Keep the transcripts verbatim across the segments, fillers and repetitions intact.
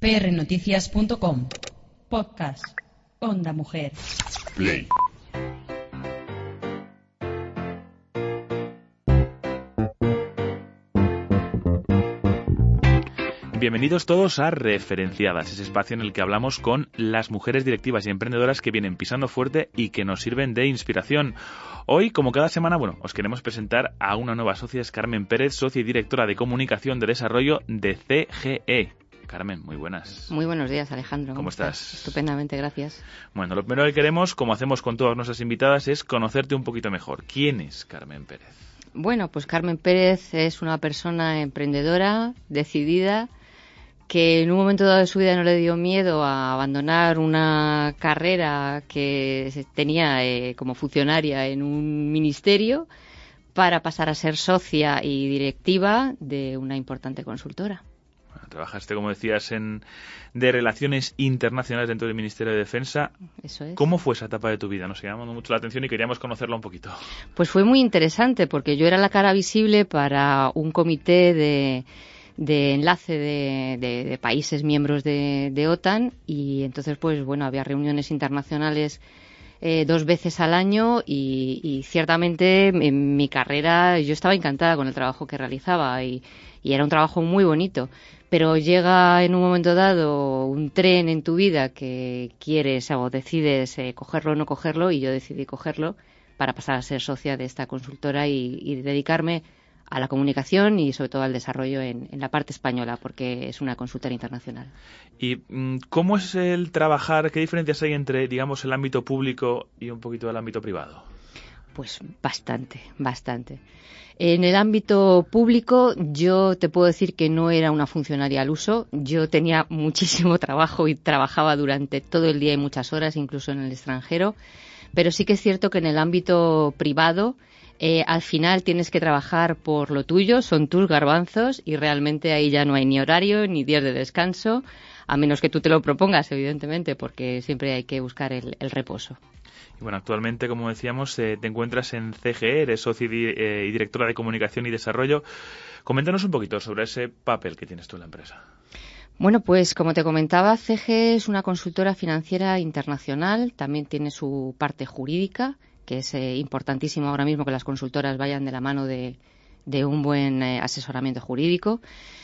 p r noticias punto com. Podcast. Onda Mujer. Play. Bienvenidos todos a Referenciadas, ese espacio en el que hablamos con las mujeres directivas y emprendedoras que vienen pisando fuerte y que nos sirven de inspiración. Hoy, como cada semana, bueno, os queremos presentar a una nueva socia, es Carmen Pérez, socia y directora de comunicación de desarrollo de C G E. Carmen, muy buenas. Muy buenos días, Alejandro. ¿Cómo, ¿Cómo estás? estás? Estupendamente, gracias. Bueno, lo primero que queremos, como hacemos con todas nuestras invitadas, es conocerte un poquito mejor. ¿Quién es Carmen Pérez? Bueno, pues Carmen Pérez es una persona emprendedora, decidida, que en un momento dado de su vida no le dio miedo a abandonar una carrera que tenía eh, como funcionaria en un ministerio para pasar a ser socia y directiva de una importante consultora. Bueno, trabajaste, como decías, en de Relaciones Internacionales dentro del Ministerio de Defensa. Eso es. ¿Cómo fue esa etapa de tu vida? Nos llamó mucho la atención y queríamos conocerla un poquito. Pues fue muy interesante porque yo era la cara visible para un comité de... de enlace de, de, de países miembros de, de OTAN y entonces pues bueno había reuniones internacionales eh, dos veces al año y, y ciertamente en mi carrera yo estaba encantada con el trabajo que realizaba y, y era un trabajo muy bonito, pero llega en un momento dado un tren en tu vida que quieres o decides eh, cogerlo o no cogerlo y yo decidí cogerlo para pasar a ser socia de esta consultora y, y dedicarme a la comunicación y sobre todo al desarrollo en, en la parte española, porque es una consultora internacional. ¿Y cómo es el trabajar? ¿Qué diferencias hay entre, digamos, el ámbito público y un poquito el ámbito privado? Pues bastante, bastante. En el ámbito público yo te puedo decir que no era una funcionaria al uso. Yo tenía muchísimo trabajo y trabajaba durante todo el día y muchas horas, incluso en el extranjero. Pero sí que es cierto que en el ámbito privado Eh, al final tienes que trabajar por lo tuyo, son tus garbanzos y realmente ahí ya no hay ni horario ni días de descanso, a menos que tú te lo propongas, evidentemente, porque siempre hay que buscar el, el reposo. Y bueno, actualmente, como decíamos, eh, te encuentras en C G E, eres socia y, eh, y directora de comunicación y desarrollo. Coméntanos un poquito sobre ese papel que tienes tú en la empresa. Bueno, pues como te comentaba, C G E es una consultora financiera internacional, también tiene su parte jurídica, que es eh, importantísimo ahora mismo que las consultoras vayan de la mano de, de un buen eh, asesoramiento jurídico.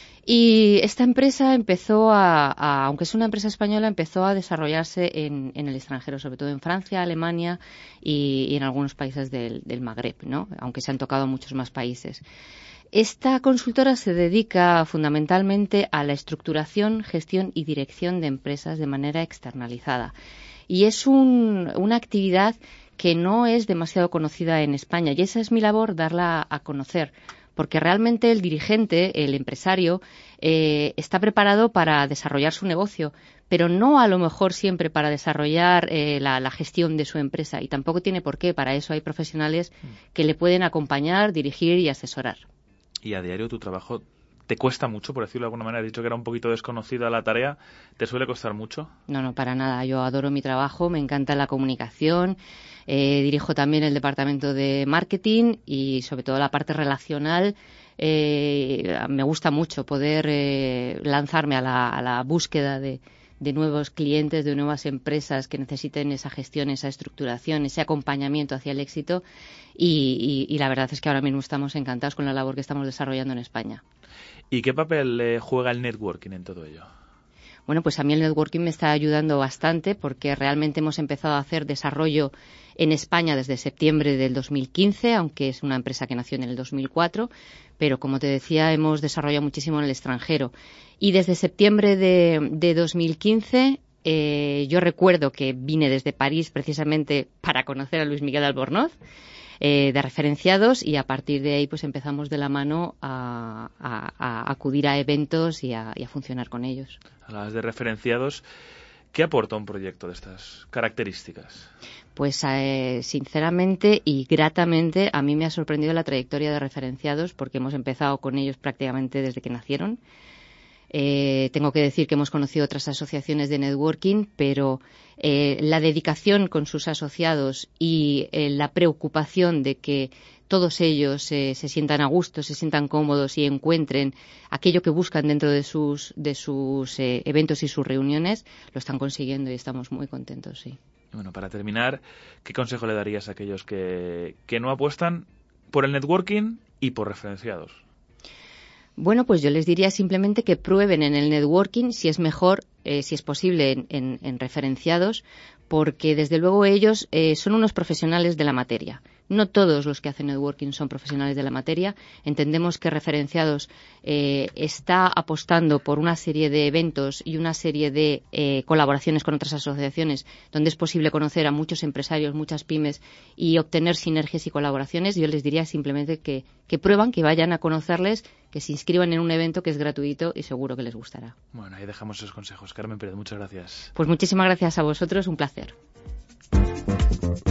Y esta empresa empezó a, a, aunque es una empresa española, empezó a desarrollarse en, en el extranjero, sobre todo en Francia, Alemania y, y en algunos países del, del Magreb, ¿no? Aunque se han tocado muchos más países. Esta consultora se dedica fundamentalmente a la estructuración, gestión y dirección de empresas de manera externalizada. Y es un, una actividad que no es demasiado conocida en España y esa es mi labor, darla a conocer, porque realmente el dirigente, el empresario, eh, está preparado para desarrollar su negocio, pero no a lo mejor siempre para desarrollar eh, la, la gestión de su empresa y tampoco tiene por qué, para eso hay profesionales que le pueden acompañar, dirigir y asesorar. ¿Y a diario tu trabajo te cuesta mucho, por decirlo de alguna manera? Has dicho que era un poquito desconocida la tarea. ¿Te suele costar mucho? No, no, para nada. Yo adoro mi trabajo, me encanta la comunicación. Eh, dirijo también el departamento de marketing y sobre todo la parte relacional. Eh, me gusta mucho poder eh, lanzarme a la, a la búsqueda de, de nuevos clientes, de nuevas empresas que necesiten esa gestión, esa estructuración, ese acompañamiento hacia el éxito. Y, y, y la verdad es que ahora mismo estamos encantados con la labor que estamos desarrollando en España. ¿Y qué papel eh, juega el networking en todo ello? Bueno, pues a mí el networking me está ayudando bastante porque realmente hemos empezado a hacer desarrollo en España desde septiembre del dos mil quince, aunque es una empresa que nació en el dos mil cuatro, pero como te decía, hemos desarrollado muchísimo en el extranjero. Y desde septiembre de, de dos mil quince, eh, yo recuerdo que vine desde París precisamente para conocer a Luis Miguel Albornoz, Eh, de referenciados y a partir de ahí pues empezamos de la mano a, a, a acudir a eventos y a, y a funcionar con ellos. Hablabas de referenciados. ¿Qué aporta un proyecto de estas características? Pues eh, sinceramente y gratamente a mí me ha sorprendido la trayectoria de referenciados porque hemos empezado con ellos prácticamente desde que nacieron. Eh, tengo que decir que hemos conocido otras asociaciones de networking, pero eh, la dedicación con sus asociados y eh, la preocupación de que todos ellos eh, se sientan a gusto, se sientan cómodos y encuentren aquello que buscan dentro de sus, de sus eh, eventos y sus reuniones, lo están consiguiendo y estamos muy contentos, sí. Bueno, para terminar, ¿qué consejo le darías a aquellos que, que no apuestan por el networking y por referenciados? Bueno, pues yo les diría simplemente que prueben en el networking si es mejor, eh, si es posible, en, en, en referenciados, porque desde luego ellos eh, son unos profesionales de la materia. No todos los que hacen networking son profesionales de la materia. Entendemos que Referenciados eh, está apostando por una serie de eventos y una serie de eh, colaboraciones con otras asociaciones donde es posible conocer a muchos empresarios, muchas pymes y obtener sinergias y colaboraciones. Yo les diría simplemente que, que prueban, que vayan a conocerles, que se inscriban en un evento que es gratuito y seguro que les gustará. Bueno, ahí dejamos esos consejos. Carmen Pérez, muchas gracias. Pues muchísimas gracias a vosotros, un placer.